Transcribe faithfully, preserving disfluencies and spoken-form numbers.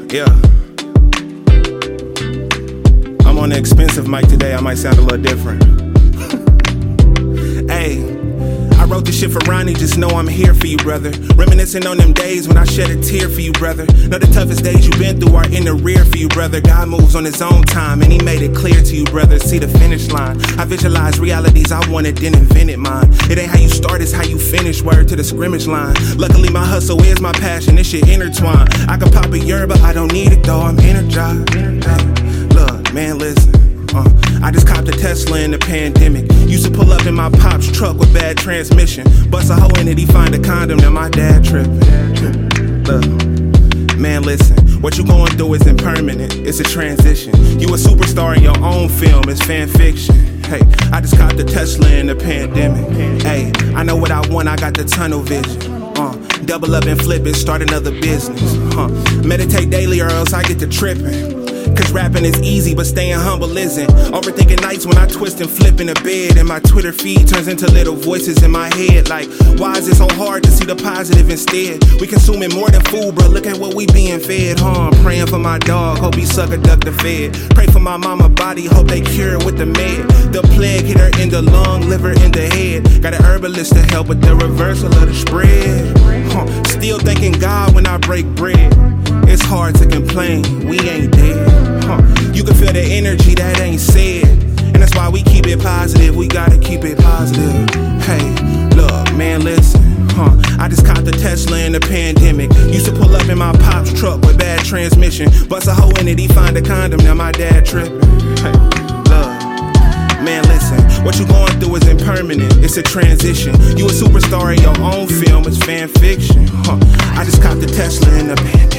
Yeah. I'm on the expensive mic today, I might sound a little different. Hey, I wrote this shit for Ronnie, just know I'm here for you, brother. Reminiscing on them days when I shed a tear for you, brother. Know the toughest days you've been through are in the rear for you, brother. God moves on his own time, and he made it clear to you, brother. See the finish line. I visualize realities I wanted, then invented mine. It ain't how you start, it's how you finish. Word to the scrimmage line. Luckily my hustle is my passion, this shit intertwined. I can pop a yerba, I don't need it though, I'm energized. Hey, look, man, listen. Uh, I just copped a Tesla in the pandemic. Used to pull up in my pop's truck with bad transmission. Bust a hole in it, he find a condom, now my dad tripping. Look, man, listen. What you going through isn't permanent, it's a transition. You a superstar in your own film, it's fan fiction. Hey, I just copped a Tesla in the pandemic. Hey, I know what I want, I got the tunnel vision. Uh, double up and flip it, start another business. Huh. Meditate daily or else I get to tripping. Cause rapping is easy, but staying humble isn't. Overthinking nights when I twist and flip in the bed, and my Twitter feed turns into little voices in my head. Like, why is it so hard to see the positive instead? We consuming more than food, bro. Look at what we being fed, huh? I'm praying for my dog, hope he suck a duck the fed. Pray for my mama body, hope they cure it with the med. The plague hit her in the lung, liver in the head. Got an herbalist to help with the reversal of the spread. Huh. Still thanking God when I break bread. It's hard to complain, we ain't dead. Huh. You can feel the energy that ain't said, and that's why we keep it positive, we gotta keep it positive. Hey, look, man, listen. Huh. I just copped a Tesla in the pandemic. Used to pull up in my pop's truck with bad transmission. Bust a hole in it, he find a condom, now my dad tripping. Hey, look, man, listen. What you going through isn't permanent, it's a transition. You a superstar in your own film, it's fan fiction. Huh. I just copped a Tesla in the pandemic.